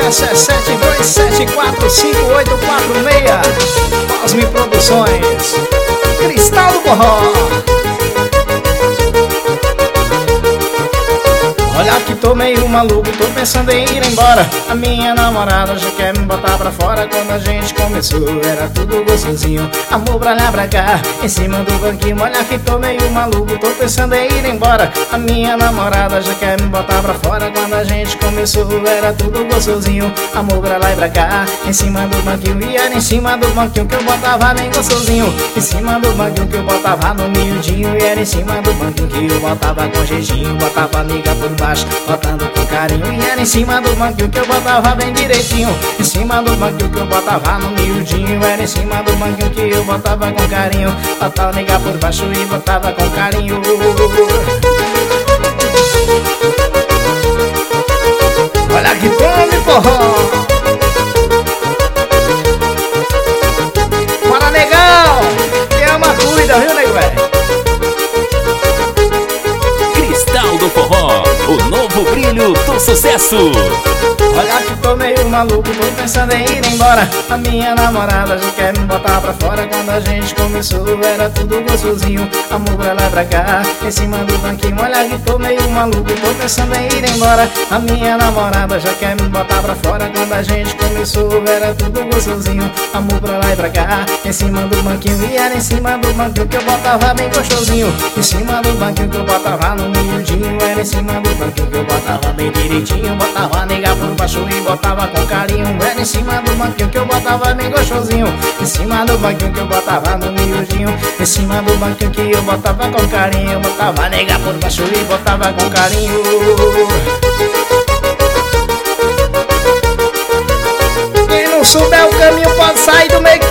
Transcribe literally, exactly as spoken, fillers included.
fácil é sete dois sete quatro cinco oito quatro seis. Cosme Produções, Cristal do Forró. Olha que tô meio maluco, tô pensando em ir embora. A minha namorada já quer me botar pra fora. Quando a gente começou era tudo gostosinho. Amor pra lá pra cá, em cima do banquinho. Olha que tô meio maluco, tô pensando em ir embora. A minha namorada já quer me botar pra fora. Quando a gente começou era tudo gostosinho. Amor pra lá e pra cá, em cima do banquinho. E era em cima do banquinho que eu botava bem gostosinho. Em cima do banquinho que eu botava no miudinho. E era em cima do banquinho que eu botava com jeitinho. Botava amiga por baixo, botando com carinho. E era em cima do banquinho que eu botava bem direitinho. Em cima do banquinho que eu botava no miudinho. Era em cima do banquinho que eu botava com carinho. Botava ligar por baixo e botava com carinho. Olha que come forró. Bora, negão, quem ama cuida, viu, nego velho? Cristal do Forró, o novo brilho do sucesso. Olha que tô meio maluco, tô pensando em ir embora. A minha namorada já quer me botar pra fora. Quando a gente começou era tudo gostosinho. Amor pra lá pra cá, em cima do banquinho. Olha que tô meio maluco, tô pensando em ir embora. A minha namorada já quer me botar pra fora. Quando a gente começou era tudo gostosinho. Amor pra lá e pra cá, em cima do banquinho. E era em cima do banquinho que eu botava bem gostosinho. Em cima do banquinho que eu botava no miudinho. Era em cima do banquinho que eu botava bem direitinho. Botava nega por baixo e botava com carinho. Era em cima do banquinho que eu botava bem gostosinho. Em cima do banquinho que eu botava no miudinho. Em cima do banquinho que eu botava com carinho. Botava nega por baixo e botava com carinho. Quem não souber o caminho pode sair do meio